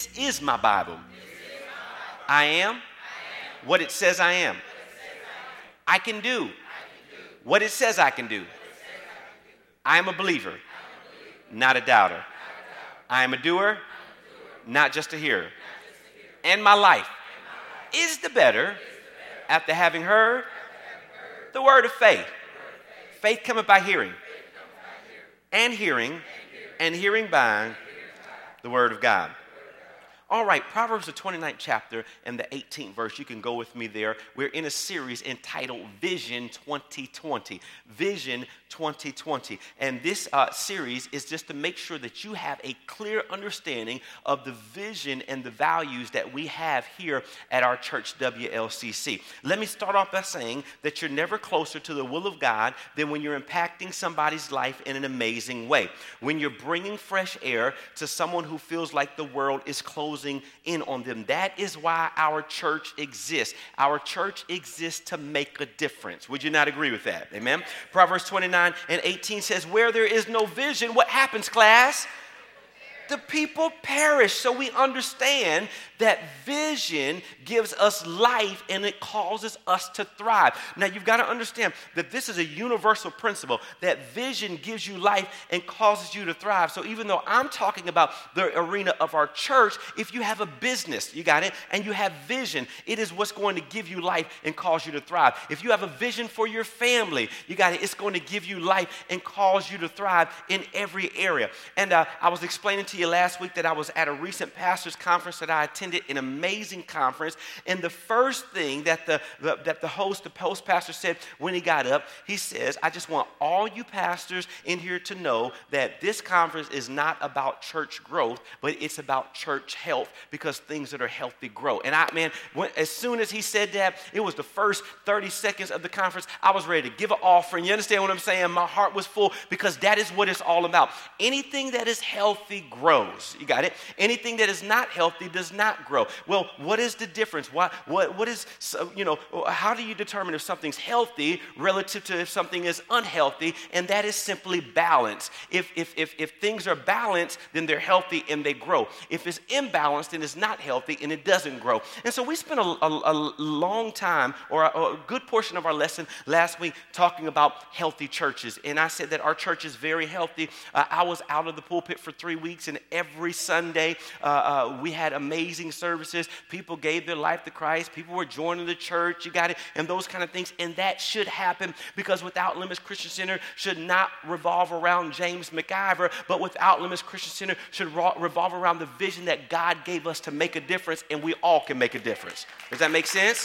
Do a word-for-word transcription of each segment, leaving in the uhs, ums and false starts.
is my Bible. I am what it says I am. I can do what it says I can do. I am a believer, not a doubter. I am a doer, not just a hearer. And my life is the better after having heard the word of faith. Faith cometh by hearing, and hearing, and hearing by the word of God. All right, Proverbs the twenty-ninth chapter and the eighteenth verse. You can go with me there. We're in a series entitled Vision twenty twenty. Vision twenty twenty. And this uh, series is just to make sure that you have a clear understanding of the vision and the values that we have here at our church, W L C C. Let me start off by saying that you're never closer to the will of God than when you're impacting somebody's life in an amazing way. When you're bringing fresh air to someone who feels like the world is closing in on them. That is why our church exists. Our church exists to make a difference. Would you not agree with that? Amen. Proverbs twenty-nine and eighteen says, where there is no vision, what happens, class? The people perish. So we understand that vision gives us life and it causes us to thrive. Now you've got to understand that this is a universal principle, that vision gives you life and causes you to thrive. So even though I'm talking about the arena of our church, if you have a business, you got it, and you have vision, it is what's going to give you life and cause you to thrive. If you have a vision for your family, you got it, it's going to give you life and cause you to thrive in every area. And uh, I was explaining to you last week that I was at a recent pastors conference that I attended, an amazing conference, and the first thing that the, the that the host, the post pastor said when he got up, he says, I just want all you pastors in here to know that this conference is not about church growth, but it's about church health, because things that are healthy grow. And I, man, when, as soon as he said that, it was the first thirty seconds of the conference, I was ready to give an offering. You understand what I'm saying? My heart was full, because that is what it's all about. Anything that is healthy grows. You got it? Anything that is not healthy does not grow. Well, what is the difference? Why, what, what is, you know, how do you determine if something's healthy relative to if something is unhealthy? And that is simply balance. If, if, if, if things are balanced, then they're healthy and they grow. If it's imbalanced, then it's not healthy and it doesn't grow. And so we spent a, a, a long time, or a, a good portion of our lesson last week, talking about healthy churches. And I said that our church is very healthy. Uh, I was out of the pulpit for three weeks, and every Sunday uh, uh, we had amazing services. People gave their life to Christ. People were joining the church. You got it? And those kind of things. And that should happen, because Without Limits Christian Center should not revolve around James McIver, but Without Limits Christian Center should ro- revolve around the vision that God gave us to make a difference, and we all can make a difference. Does that make sense?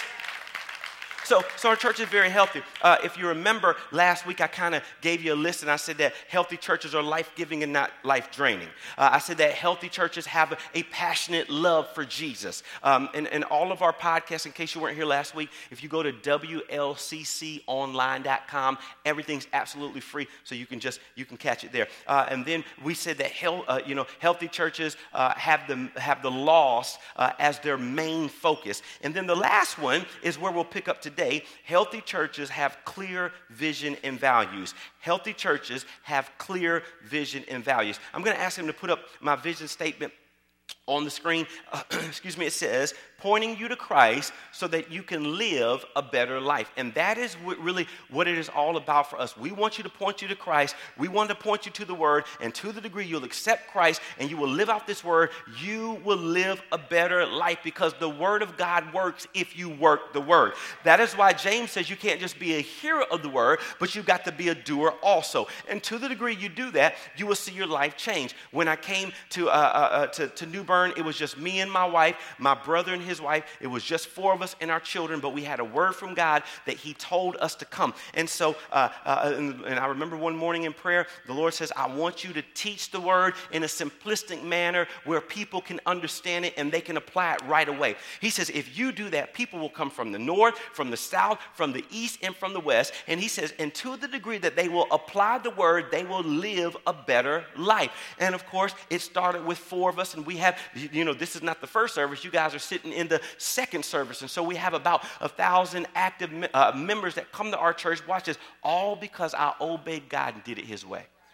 So, so our church is very healthy. Uh, if you remember, last week I kind of gave you a list, and I said that healthy churches are life-giving and not life-draining. Uh, I said that healthy churches have a, a passionate love for Jesus. Um, and, and all of our podcasts, in case you weren't here last week, if you go to W L C C online dot com, everything's absolutely free, so you can just you can catch it there. Uh, and then we said that health, uh, you know, healthy churches uh, have the have the lost uh, as their main focus. And then the last one is where we'll pick up today. Today, healthy churches have clear vision and values. Healthy churches have clear vision and values. I'm going to ask him to put up my vision statement on the screen. Uh, excuse me, it says, pointing you to Christ so that you can live a better life. And that is what really what it is all about for us. We want you to point you to Christ. We want to point you to the Word. And to the degree you'll accept Christ and you will live out this Word, you will live a better life, because the Word of God works if you work the Word. That is why James says you can't just be a hearer of the Word, but you've got to be a doer also. And to the degree you do that, you will see your life change. When I came to, uh, uh, to, to New Bern, it was just me and my wife, my brother and his wife. It was just four of us and our children, but we had a word from God that he told us to come. And so, uh, uh, and, and I remember one morning in prayer, the Lord says, I want you to teach the word in a simplistic manner where people can understand it and they can apply it right away. He says, if you do that, people will come from the north, from the south, from the east, and from the west. And he says, and to the degree that they will apply the word, they will live a better life. And of course, it started with four of us, and we have, you know, this is not the first service. You guys are sitting in the second service. And so we have about a thousand active uh, members that come to our church. Watch this. All because I obeyed God and did it his way.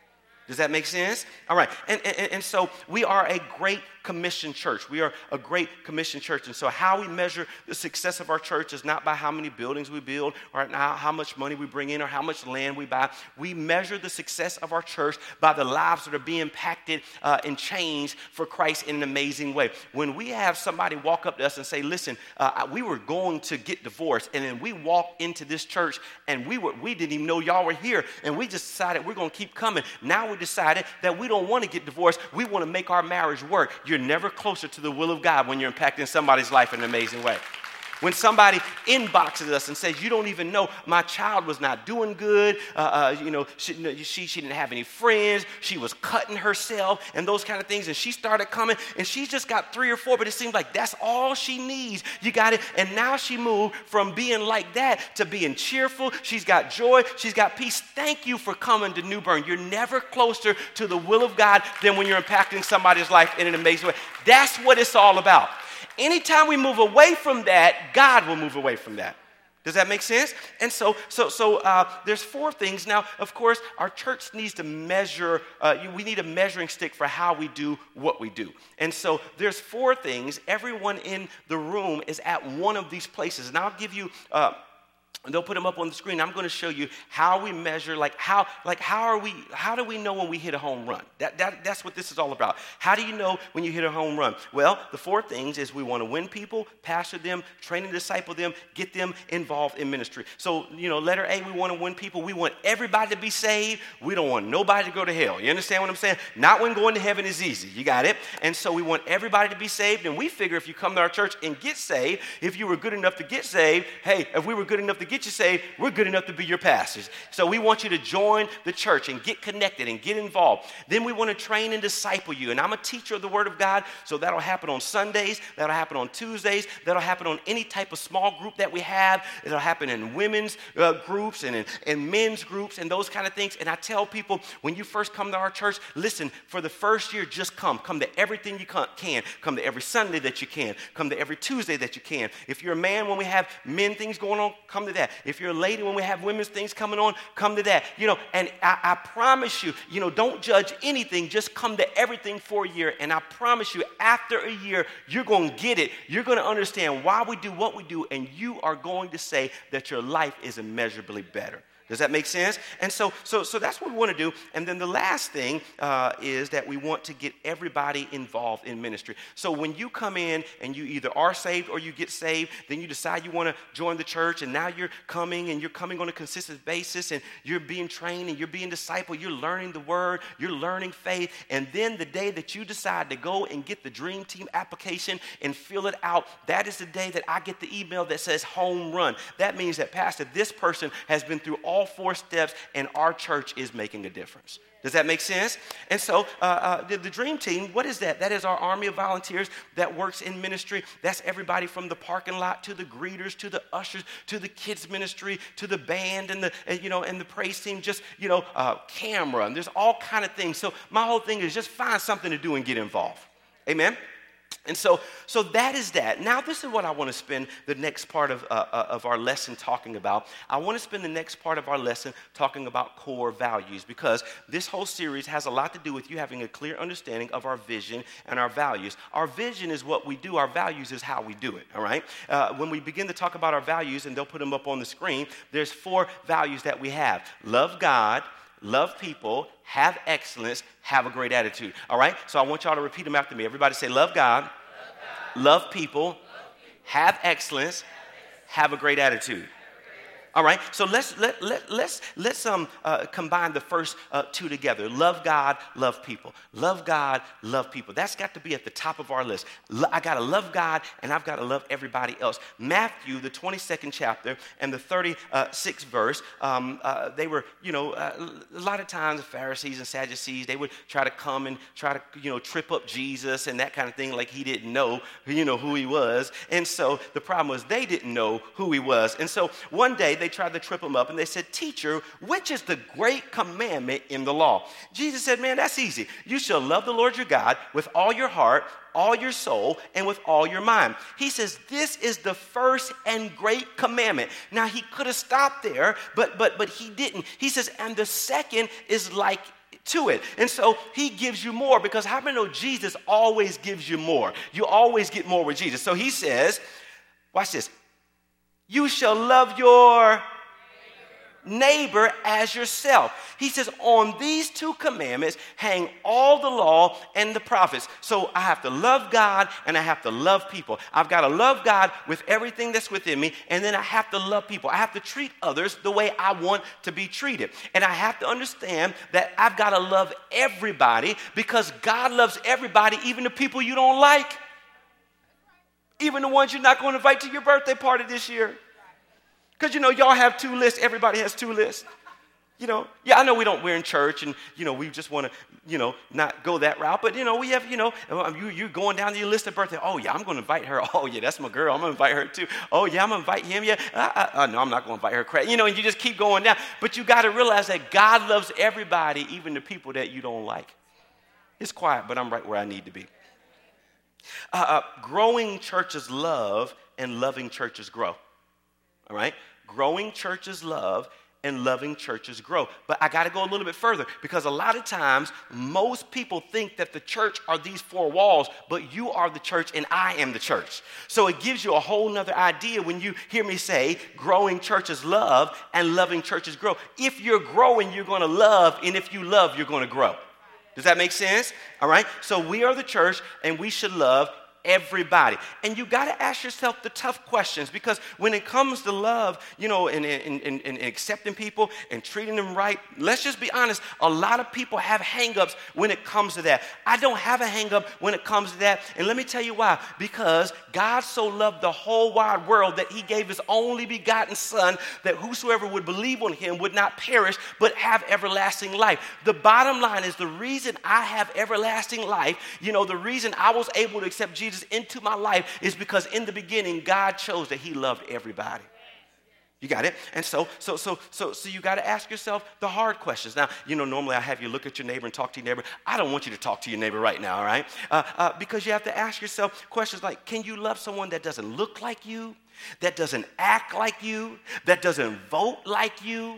Does that make sense? All right. And, and, and so we are a great commission church. We are a great commission church. And so how we measure the success of our church is not by how many buildings we build or not how much money we bring in or how much land we buy. We measure the success of our church by the lives that are being impacted uh, and changed for Christ in an amazing way. When we have somebody walk up to us and say, listen, uh, we were going to get divorced, and then we walked into this church and we were we didn't even know y'all were here, and we just decided we're going to keep coming. Now we decided that we don't want to get divorced. We want to make our marriage work. You're never closer to the will of God when you're impacting somebody's life in an amazing way. When somebody inboxes us and says, you don't even know, my child was not doing good, uh, uh, you know, she, she, she didn't have any friends, she was cutting herself and those kind of things, and she started coming, and she's just got three or four, but it seems like that's all she needs. You got it? And now she moved from being like that to being cheerful. She's got joy. She's got peace. Thank you for coming to New Bern. You're never closer to the will of God than when you're impacting somebody's life in an amazing way. That's what it's all about. Anytime we move away from that, God will move away from that. Does that make sense? And so, so, so uh, there's four things. Now, of course, our church needs to measure. Uh, we need a measuring stick for how we do what we do. And so there's four things. Everyone in the room is at one of these places. And I'll give you. Uh, And they'll put them up on the screen. I'm going to show you how we measure, like how, like how are we, how do we know when we hit a home run? That, that, that's what this is all about. How do you know when you hit a home run? Well, the four things is we want to win people, pastor them, train and disciple them, get them involved in ministry. So, you know, letter A, we want to win people. We want everybody to be saved. We don't want nobody to go to hell. You understand what I'm saying? Not when going to heaven is easy. You got it? And so we want everybody to be saved. And we figure if you come to our church and get saved, if you were good enough to get saved, hey, if we were good enough to get you saved, we're good enough to be your pastors. So we want you to join the church and get connected and get involved. Then we want to train and disciple you. And I'm a teacher of the Word of God, so that'll happen on Sundays, that'll happen on Tuesdays, that'll happen on any type of small group that we have. It'll happen in women's uh, groups and in, in men's groups and those kind of things. And I tell people, when you first come to our church, listen, for the first year, just come. Come to everything you can. Come to every Sunday that you can. Come to every Tuesday that you can. If you're a man, when we have men things going on, come to that. If you're a lady, when we have women's things coming on, come to that. You know, and I, I promise you, you know, don't judge anything. Just come to everything for a year. And I promise you, after a year, you're going to get it. You're going to understand why we do what we do, and you are going to say that your life is immeasurably better. Does that make sense? And so, so, so that's what we want to do. And then the last thing uh, is that we want to get everybody involved in ministry. So when you come in and you either are saved or you get saved, then you decide you want to join the church, and now you're coming and you're coming on a consistent basis, and you're being trained and you're being discipled. You're learning the word. You're learning faith. And then the day that you decide to go and get the Dream Team application and fill it out, that is the day that I get the email that says home run. That means that, Pastor, this person has been through all four steps, and our church is making a difference. Does that make sense? And so uh, uh, the, the Dream Team, what is that? That is our army of volunteers that works in ministry. That's everybody from the parking lot to the greeters, to the ushers, to the kids ministry, to the band and the and, you know and the praise team. Just you know, uh, camera, and there's all kind of things. So my whole thing is just find something to do and get involved. Amen. And so, so that is that. Now, this is what I want to spend the next part of, uh, of our lesson talking about. I want to spend the next part of our lesson talking about core values, because this whole series has a lot to do with you having a clear understanding of our vision and our values. Our vision is what we do. Our values is how we do it, all right? Uh, when we begin to talk about our values, and they'll put them up on the screen, there's four values that we have. Love God, love people, have excellence, have a great attitude. All right? So I want y'all to repeat them after me. Everybody say, love God, love, God, love, people, love people, have excellence, have a great attitude. All right, so let's let let let's let's um uh, combine the first uh, two together. Love God, love people. Love God, love people. That's got to be at the top of our list. Lo- I gotta love God, and I've got to love everybody else. Matthew, the twenty-second chapter and the thirty-sixth verse. Um, uh, they were, you know, uh, a lot of times the Pharisees and Sadducees, they would try to come and try to, you know, trip up Jesus and that kind of thing, like he didn't know, you know, who he was. And so the problem was they didn't know who he was. And so one day, they tried to trip him up, and they said, "Teacher, which is the great commandment in the law?" Jesus said, man, that's easy. You shall love the Lord your God with all your heart, all your soul, and with all your mind. He says, this is the first and great commandment. Now, he could have stopped there, but but but he didn't. He says, and the second is like to it. And so he gives you more, because how many know Jesus always gives you more? You always get more with Jesus. So he says, watch this, you shall love your neighbor as yourself. He says, on these two commandments hang all the law and the prophets. So I have to love God and I have to love people. I've got to love God with everything that's within me, and then I have to love people. I have to treat others the way I want to be treated. And I have to understand that I've got to love everybody, because God loves everybody, even the people you don't like. Even the ones you're not going to invite to your birthday party this year. Because, you know, y'all have two lists. Everybody has two lists. You know, yeah, I know we don't, we're in church and, you know, we just want to, you know, not go that route. But, you know, we have, you know, you, you're going down to your list of birthday. Oh, yeah, I'm going to invite her. Oh, yeah, that's my girl. I'm going to invite her too. Oh, yeah, I'm going to invite him. Yeah. Uh, uh, uh, no, I'm not going to invite her. You know, and you just keep going down. But you got to realize that God loves everybody, even the people that you don't like. It's quiet, but I'm right where I need to be. Uh, uh, growing churches love and loving churches grow. All right? Growing churches love and loving churches grow. But I got to go a little bit further, because a lot of times most people think that the church are these four walls, but you are the church and I am the church. So it gives you a whole nother idea when you hear me say growing churches love and loving churches grow. If you're growing, you're going to love, and if you love, you're going to grow. Does that make sense? All right. So we are the church and we should love everybody. And you got to ask yourself the tough questions, because when it comes to love, you know, and, and, and, and accepting people and treating them right, let's just be honest, a lot of people have hang-ups when it comes to that. I don't have a hang-up when it comes to that. And let me tell you why. Because God so loved the whole wide world that he gave his only begotten son, that whosoever would believe on him would not perish, but have everlasting life. The bottom line is, the reason I have everlasting life, you know, the reason I was able to accept Jesus into my life is because in the beginning God chose that he loved everybody. You got it? And so so so so so you got to ask yourself the hard questions. Now, you know, normally I have you look at your neighbor and talk to your neighbor. I don't want you to talk to your neighbor right now, all right? Uh, uh, because you have to ask yourself questions like, can you love someone that doesn't look like you, that doesn't act like you, that doesn't vote like you?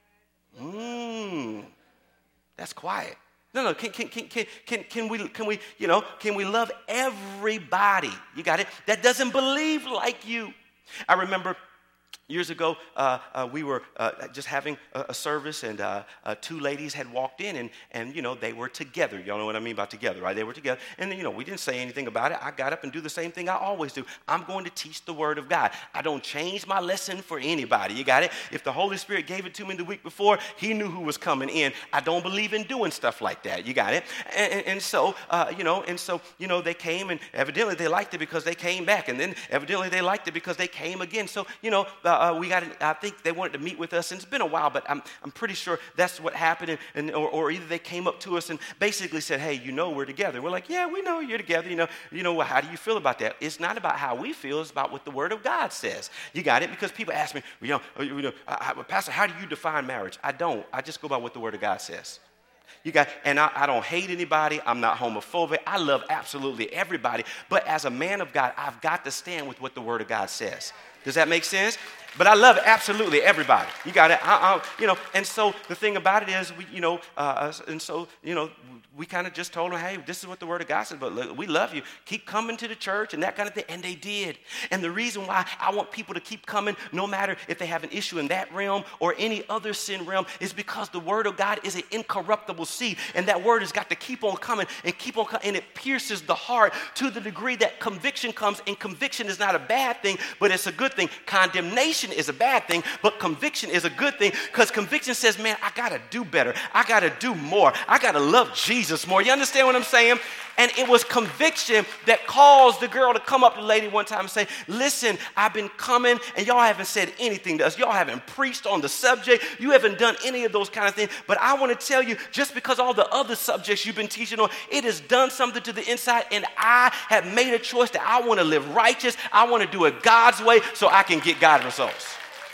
Mmm, that's quiet. No, no, can, can, can, can, can, can we, can we, you know, can we love everybody? You got it? That doesn't believe like you. I remember years ago, uh, uh, we were uh, just having a, a service, and uh, uh, two ladies had walked in, and, and, you know, they were together. Y'all know what I mean by together, right? They were together. And, you know, we didn't say anything about it. I got up and do the same thing I always do. I'm going to teach the Word of God. I don't change my lesson for anybody. You got it? If the Holy Spirit gave it to me the week before, he knew who was coming in. I don't believe in doing stuff like that. You got it? And, and, and so, uh, you know, and so, you know, they came, and evidently they liked it because they came back. And then evidently they liked it because they came again. So, you know, uh, uh, we got it. I think they wanted to meet with us, and it's been a while, but I'm I'm pretty sure that's what happened. And, and or, or either they came up to us and basically said, "Hey, you know, we're together." We're like, "Yeah, we know you're together. You know, you know. Well, how do you feel about that?" It's not about how we feel; it's about what the Word of God says. You got it? Because people ask me, you know, you know, I, I, Pastor, how do you define marriage? I don't. I just go by what the Word of God says. You got, and I, I don't hate anybody. I'm not homophobic. I love absolutely everybody. But as a man of God, I've got to stand with what the Word of God says. Does that make sense? But I love absolutely everybody. You got it? I, I, you know, and so the thing about it is, we, you know, uh, and so, you know, we kind of just told them, hey, this is what the Word of God says, but look, we love you. Keep coming to the church and that kind of thing. And they did. And the reason why I want people to keep coming, no matter if they have an issue in that realm or any other sin realm, is because the Word of God is an incorruptible seed. And that Word has got to keep on coming and keep on coming. And it pierces the heart to the degree that conviction comes. And conviction is not a bad thing, but it's a good thing. Condemnation is a bad thing, but conviction is a good thing, because conviction says, man, I got to do better. I got to do more. I got to love Jesus more. You understand what I'm saying? And it was conviction that caused the girl to come up to the lady one time and say, listen, I've been coming and y'all haven't said anything to us. Y'all haven't preached on the subject. You haven't done any of those kind of things. But I want to tell you, just because all the other subjects you've been teaching on, it has done something to the inside, and I have made a choice that I want to live righteous. I want to do it God's way so I can get God results.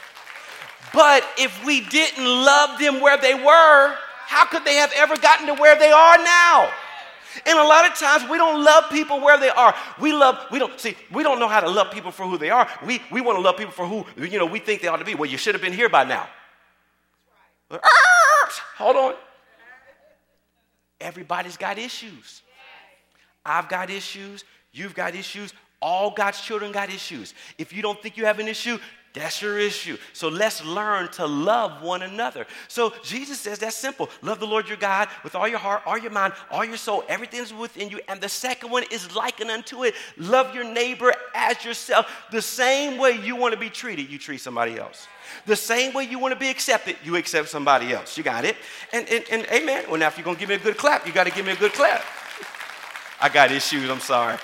But if we didn't love them where they were, how could they have ever gotten to where they are now? And a lot of times we don't love people where they are. We love, we don't, see, we don't know how to love people for who they are. We we want to love people for who, you know, we think they ought to be. Well, you should have been here by now. Hold on. Everybody's got issues. I've got issues. You've got issues. All God's children got issues. If you don't think you have an issue, that's your issue. So let's learn to love one another. So Jesus says that's simple. Love the Lord your God with all your heart, all your mind, all your soul. Everything is within you. And the second one is likened unto it. Love your neighbor as yourself. The same way you want to be treated, you treat somebody else. The same way you want to be accepted, you accept somebody else. You got it? And, and, and amen. Well, now if you're going to give me a good clap, you got to give me a good clap. I got issues. I'm sorry.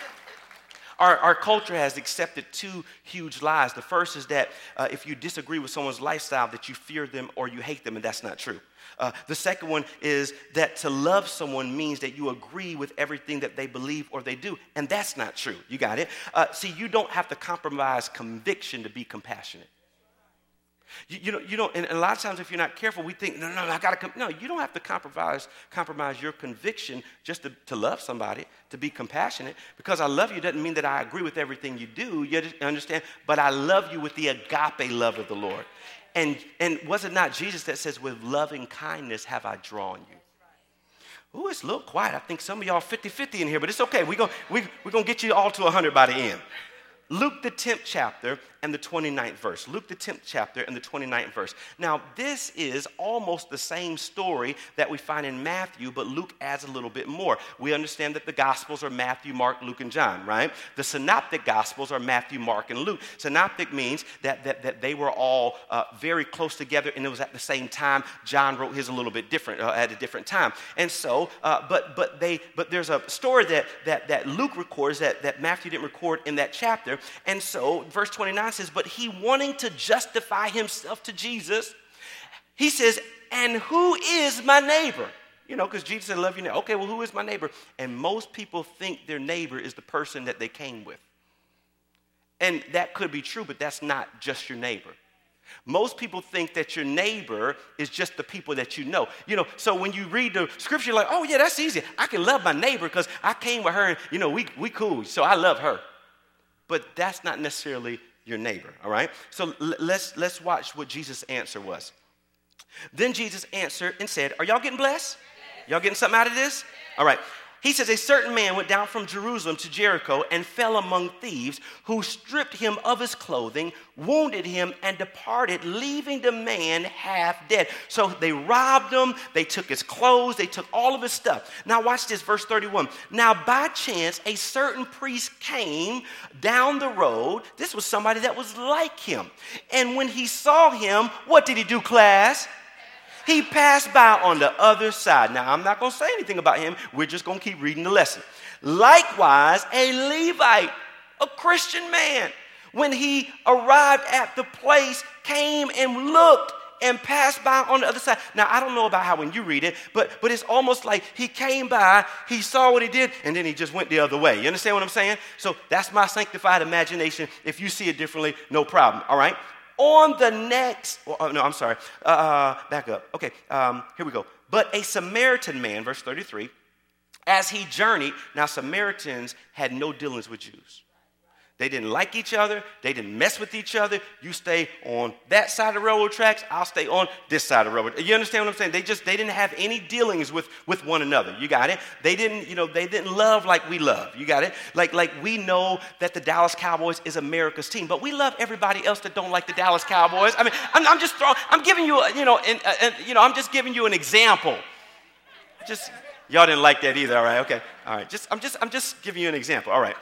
Our, our culture has accepted two huge lies. The first is that uh, if you disagree with someone's lifestyle, that you fear them or you hate them, and that's not true. Uh, the second one is that to love someone means that you agree with everything that they believe or they do, and that's not true. You got it? Uh, see, you don't have to compromise conviction to be compassionate. You, you know, you don't, and a lot of times if you're not careful, we think, no, no, no I got to, com-. No, you don't have to compromise compromise your conviction just to, to love somebody, to be compassionate. Because I love you doesn't mean that I agree with everything you do, you understand? But I love you with the agape love of the Lord. And, and was it not Jesus that says, with loving kindness have I drawn you? Ooh, it's a little quiet. I think some of y'all fifty-fifty in here, but it's okay. We're going we, we're gonna get you all to one hundred by the end. Luke, the tenth chapter and the twenty-ninth verse. Luke, the tenth chapter and the twenty-ninth verse. Now, this is almost the same story that we find in Matthew, but Luke adds a little bit more. We understand that the Gospels are Matthew, Mark, Luke, and John, right? The Synoptic Gospels are Matthew, Mark, and Luke. Synoptic means that, that, that they were all uh, very close together, and it was at the same time. John wrote his a little bit different, uh, at a different time. And so, uh, but but they but there's a story that that, that Luke records that, that Matthew didn't record in that chapter. And so, verse twenty-nine says, but he wanting to justify himself to Jesus, he says, and who is my neighbor? You know, because Jesus said, love your neighbor. Okay, well, who is my neighbor? And most people think their neighbor is the person that they came with. And that could be true, but that's not just your neighbor. Most people think that your neighbor is just the people that you know. You know, so when you read the scripture, you're like, oh, yeah, that's easy. I can love my neighbor because I came with her and, you know, we, we cool, so I love her. But that's not necessarily your neighbor, all right? So l- let's, let's watch what Jesus' answer was. Then Jesus answered and said, are y'all getting blessed? Y'all getting something out of this? All right. He says, a certain man went down from Jerusalem to Jericho and fell among thieves who stripped him of his clothing, wounded him, and departed, leaving the man half dead. So they robbed him. They took his clothes. They took all of his stuff. Now watch this, verse thirty-one. Now by chance, a certain priest came down the road. This was somebody that was like him. And when he saw him, what did he do, class? He passed by on the other side. Now, I'm not going to say anything about him. We're just going to keep reading the lesson. Likewise, a Levite, a Christian man, when he arrived at the place, came and looked and passed by on the other side. Now, I don't know about how when you read it, but, but it's almost like he came by, he saw what he did, and then he just went the other way. You understand what I'm saying? So that's my sanctified imagination. If you see it differently, no problem, all right? On the next, oh, no, I'm sorry, uh, back up. Okay, um, here we go. But a Samaritan man, verse thirty-three, as he journeyed, now Samaritans had no dealings with Jews. They didn't like each other. They didn't mess with each other. You stay on that side of the railroad tracks. I'll stay on this side of the railroad. You understand what I'm saying? They just, they didn't have any dealings with, with one another. You got it? They didn't, you know, they didn't love like we love. You got it? Like, like we know that the Dallas Cowboys is America's team, but we love everybody else that don't like the Dallas Cowboys. I mean, I'm, I'm just throwing, I'm giving you, a, you know, and, and, you know, I'm just giving you an example. Just, y'all didn't like that either. All right. Okay. All right. Just, I'm just, I'm just giving you an example. All right.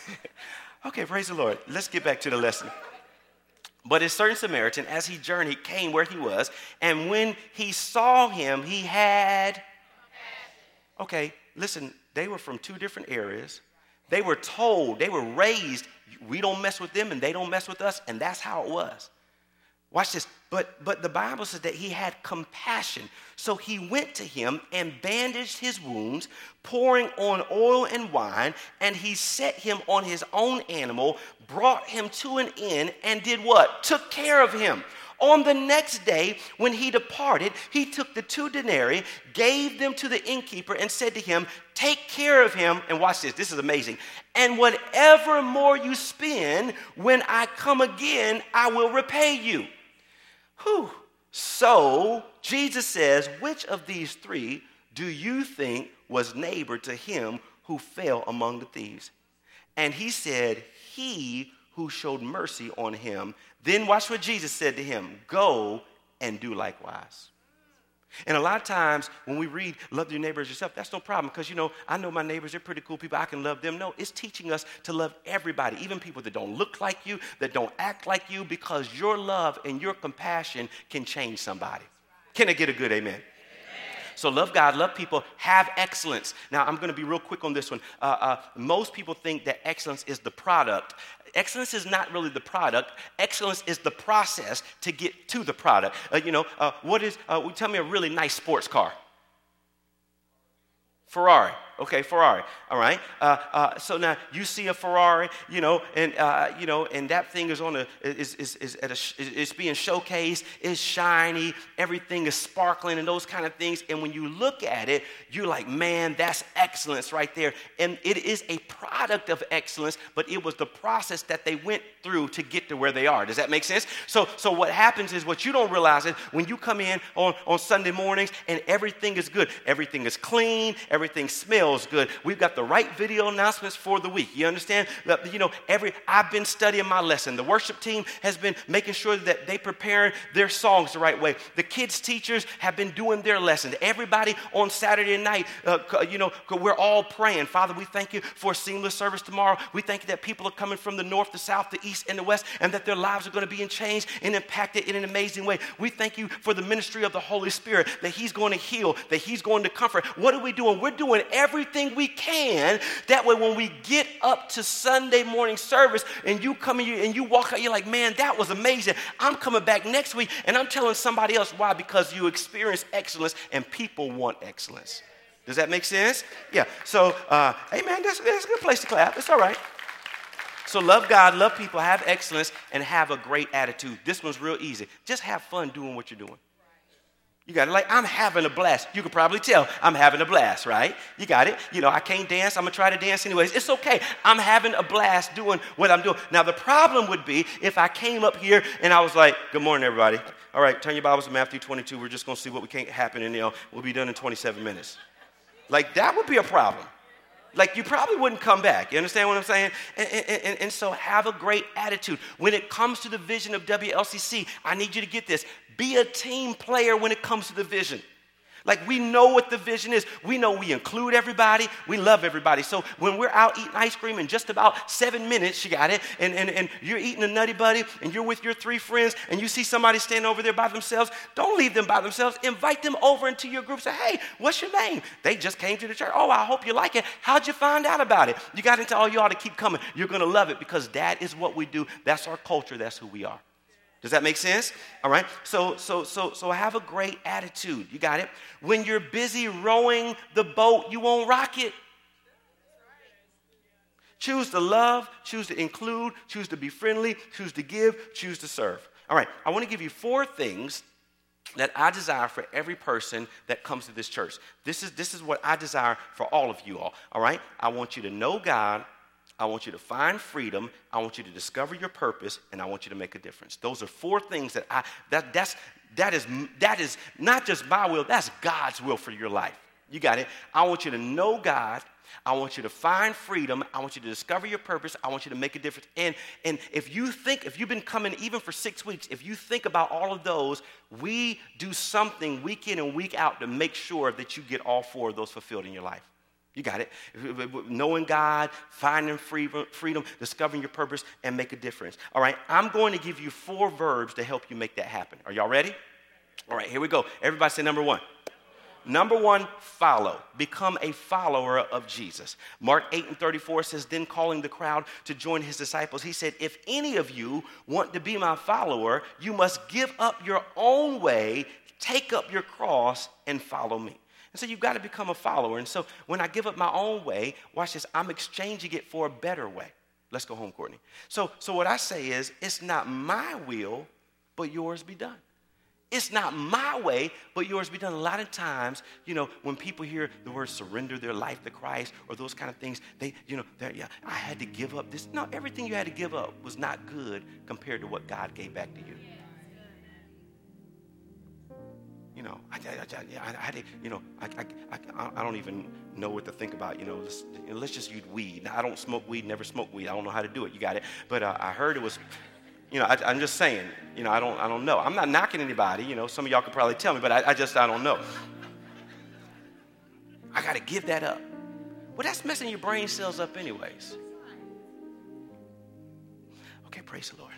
Okay, praise the Lord. Let's get back to the lesson. But a certain Samaritan, as he journeyed, came where he was, and when he saw him, he had... Okay, listen, they were from two different areas. They were told, they were raised, we don't mess with them and they don't mess with us, and that's how it was. Watch this. But, but the Bible says that he had compassion. So he went to him and bandaged his wounds, pouring on oil and wine, and he set him on his own animal, brought him to an inn, and did what? Took care of him. On the next day, when he departed, he took the two denarii, gave them to the innkeeper, and said to him, take care of him. And watch this. This is amazing. And whatever more you spend, when I come again, I will repay you. Whew. So Jesus says, which of these three do you think was neighbor to him who fell among the thieves? And he said, he who showed mercy on him. Then watch what Jesus said to him, go and do likewise. And a lot of times when we read love your neighbor as yourself, that's no problem because, you know, I know my neighbors, they're pretty cool people. I can love them. No, it's teaching us to love everybody, even people that don't look like you, that don't act like you, because your love and your compassion can change somebody. Can I get a good amen? So love God, love people, have excellence. Now, I'm going to be real quick on this one. Uh, uh, most people think that excellence is the product. Excellence is not really the product. Excellence is the process to get to the product. Uh, you know, uh, what is, uh, tell me a really nice sports car. Ferrari. Okay, Ferrari. All right. Uh, uh, so now you see a Ferrari, you know, and uh, you know, and that thing is on a is is is at a it's being showcased. It's shiny. Everything is sparkling and those kind of things. And when you look at it, you're like, man, that's excellence right there. And it is a product of excellence, but it was the process that they went through to get to where they are. Does that make sense? So so what happens is what you don't realize is when you come in on on Sunday mornings and everything is good, everything is clean, everything smells good. We've got the right video announcements for the week. You understand? You know, every I've been studying my lesson. The worship team has been making sure that they prepare their songs the right way. The kids' teachers have been doing their lessons. Everybody on Saturday night, uh, you know, we're all praying. Father, we thank you for a seamless service tomorrow. We thank you that people are coming from the north, the south, the east, and the west, and that their lives are going to be changed and impacted in an amazing way. We thank you for the ministry of the Holy Spirit, that he's going to heal, that he's going to comfort. What are we doing? We're doing everything Everything we can. That way when we get up to Sunday morning service and you come in and you walk out, you're like, man, that was amazing. I'm coming back next week and I'm telling somebody else. Why? Because you experience excellence and people want excellence. Does that make sense? Yeah. So, uh, hey, man, that's, that's a good place to clap. It's all right. So love God, love people, have excellence, and have a great attitude. This one's real easy. Just have fun doing what you're doing. You got it. Like, I'm having a blast. You can probably tell I'm having a blast, right? You got it. You know, I can't dance. I'm going to try to dance anyways. It's okay. I'm having a blast doing what I'm doing. Now, the problem would be if I came up here and I was like, good morning, everybody. All right, turn your Bibles to Matthew twenty-two. We're just going to see what we can't happen in there. We'll be done in twenty-seven minutes. Like, that would be a problem. Like, you probably wouldn't come back. You understand what I'm saying? And, and, and, and so have a great attitude. When it comes to the vision of W L C C, I need you to get this. Be a team player when it comes to the vision. Like, we know what the vision is. We know we include everybody. We love everybody. So when we're out eating ice cream in just about seven minutes, you got it, and, and, and you're eating a Nutty Buddy, and you're with your three friends, and you see somebody standing over there by themselves, don't leave them by themselves. Invite them over into your group. Say, hey, what's your name? They just came to the church. Oh, I hope you like it. How'd you find out about it? You got into, oh, you ought to keep coming. You're going to love it because that is what we do. That's our culture. That's who we are. Does that make sense? All right. So, so, so, so have a great attitude. You got it? When you're busy rowing the boat, you won't rock it. Choose to love, choose to include, choose to be friendly, choose to give, choose to serve. All right. I want to give you four things that I desire for every person that comes to this church. This is, this is what I desire for all of you all. All right. I want you to know God. I want you to find freedom. I want you to discover your purpose, and I want you to make a difference. Those are four things that I that that's that is that is not just my will. That's God's will for your life. You got it. I want you to know God. I want you to find freedom. I want you to discover your purpose. I want you to make a difference. And and if you think, if you've been coming even for six weeks, if you think about all of those, we do something week in and week out to make sure that you get all four of those fulfilled in your life. You got it. Knowing God, finding freedom, freedom, discovering your purpose, and make a difference. All right, I'm going to give you four verbs to help you make that happen. Are y'all ready? All right, here we go. Everybody say number one. Number one, follow. Become a follower of Jesus. Mark eight and thirty-four says, then calling the crowd to join his disciples, he said, if any of you want to be my follower, you must give up your own way, take up your cross, and follow me. And so you've got to become a follower. And so when I give up my own way, watch this, I'm exchanging it for a better way. Let's go home, Courtney. So, so what I say is, it's not my will, but yours be done. It's not my way, but yours be done. A lot of times, you know, when people hear the word surrender their life to Christ or those kind of things, they, you know, they're, yeah, I had to give up this. No, everything you had to give up was not good compared to what God gave back to you. You know, I, I, I, I had to, you know, I, I, I, I don't even know what to think about, you know, let's, you know, let's just use weed. Now, I don't smoke weed, never smoke weed. I don't know how to do it. You got it. But uh, I heard it was, you know, I, I'm just saying, you know, I don't, I don't know. I'm not knocking anybody, you know, some of y'all could probably tell me, but I, I just, I don't know. I got to give that up. Well, that's messing your brain cells up anyways. Okay, praise the Lord.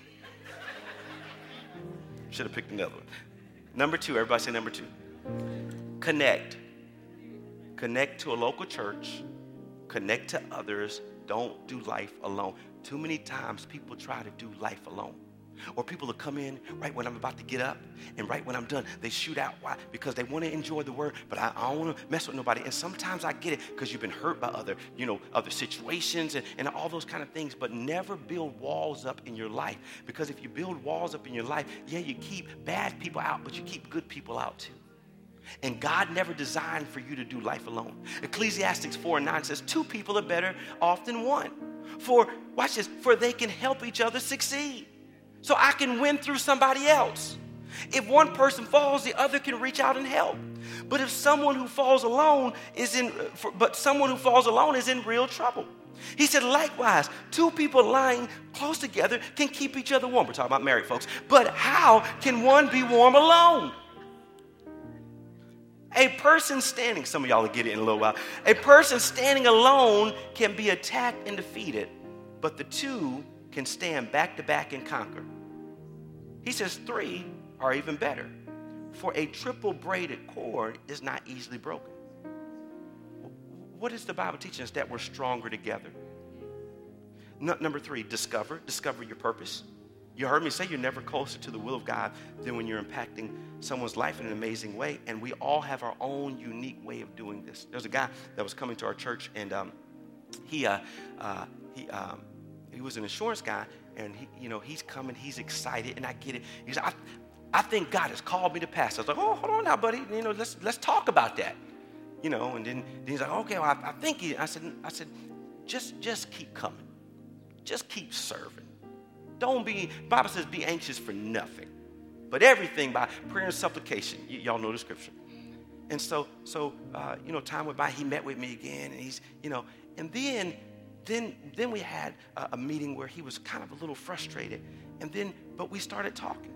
Should have picked another one. Number two, everybody say number two. Connect. Connect to a local church. Connect to others. Don't do life alone. Too many times people try to do life alone. Or people will come in right when I'm about to get up, and right when I'm done, they shoot out. Why? Because they want to enjoy the word, but I, I don't want to mess with nobody. And sometimes I get it because you've been hurt by other, you know, other situations and, and all those kind of things. But never build walls up in your life, because if you build walls up in your life, yeah, you keep bad people out, but you keep good people out too. And God never designed for you to do life alone. Ecclesiastes four and nine says, two people are better off than one. For, watch this, for they can help each other succeed. So I can win through somebody else. If one person falls, the other can reach out and help. But if someone who falls alone is in, but someone who falls alone is in real trouble. He said, likewise, two people lying close together can keep each other warm. We're talking about married folks. But how can one be warm alone? A person standing, some of y'all will get it in a little while. A person standing alone can be attacked and defeated, but the two can stand back to back and conquer. He says three are even better, for a triple braided cord is not easily broken. What is the Bible teaching us? That we're stronger together. No, number three, discover. Discover your purpose. You heard me say you're never closer to the will of God than when you're impacting someone's life in an amazing way. And we all have our own unique way of doing this. There's a guy that was coming to our church, and um, he uh, uh, he um, he was an insurance guy, and he, you know, he's coming, he's excited, and I get it. He's like, I, I think God has called me to pastor. I was like, oh, hold on now, buddy. You know, let's let's talk about that. You know, and then, then he's like, okay, well, I, I think he. I said, I said, just just keep coming, just keep serving. Don't be. The Bible says, be anxious for nothing, but everything by prayer and supplication. Y- y'all know the scripture. And so, so uh, you know, time went by. He met with me again, and he's, you know, and then. Then, then we had a, a meeting where he was kind of a little frustrated, and then, but we started talking.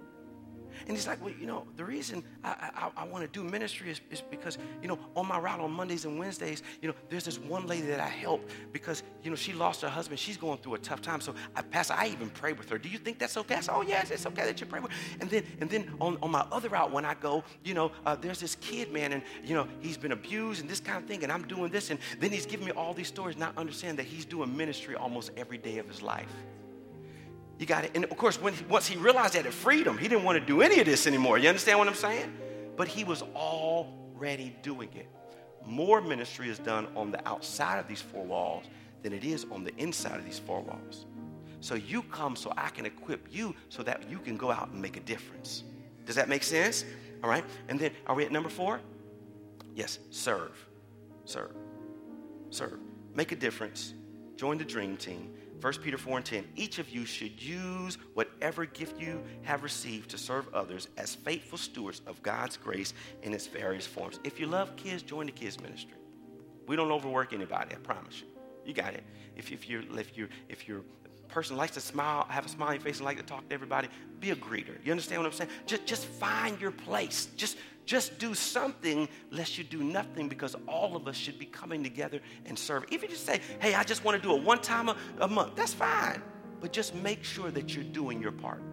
And he's like, well, you know, the reason I, I, I want to do ministry is, is because, you know, on my route on Mondays and Wednesdays, you know, there's this one lady that I help because, you know, she lost her husband. She's going through a tough time. So, I, Pastor, I even pray with her. Do you think that's okay? I said, oh, yes, it's okay that you pray with her. And then, and then on, on my other route when I go, you know, uh, there's this kid, man, and, you know, he's been abused and this kind of thing, and I'm doing this. And then he's giving me all these stories, not understanding that he's doing ministry almost every day of his life. You got it. And of course, when he, once he realized that it freed him, he didn't want to do any of this anymore. You understand what I'm saying? But he was already doing it. More ministry is done on the outside of these four walls than it is on the inside of these four walls. So you come so I can equip you so that you can go out and make a difference. Does that make sense? All right. And then are we at number four? Yes. Serve. Serve. Serve. Make a difference. Join the dream team. First Peter four and ten, each of you should use whatever gift you have received to serve others as faithful stewards of God's grace in its various forms. If you love kids, join the kids ministry. We don't overwork anybody, I promise you. You got it. If, if you're if you're if you're a person likes to smile, have a smiling face and like to talk to everybody, be a greeter. You understand what I'm saying? Just just find your place. Just Just do something lest you do nothing, because all of us should be coming together and serving. If you just say, hey, I just want to do it one time a, a month, that's fine. But just make sure that you're doing your part.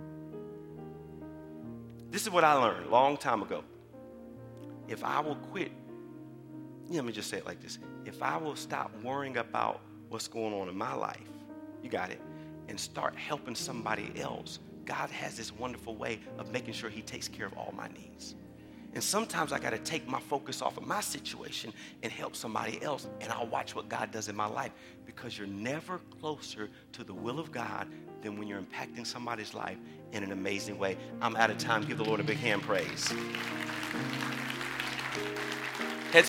This is what I learned a long time ago. If I will quit, yeah, let me just say it like this. If I will stop worrying about what's going on in my life, you got it, and start helping somebody else, God has this wonderful way of making sure he takes care of all my needs. And sometimes I got to take my focus off of my situation and help somebody else, and I'll watch what God does in my life, because you're never closer to the will of God than when you're impacting somebody's life in an amazing way. I'm out of time. Give the Lord a big hand praise.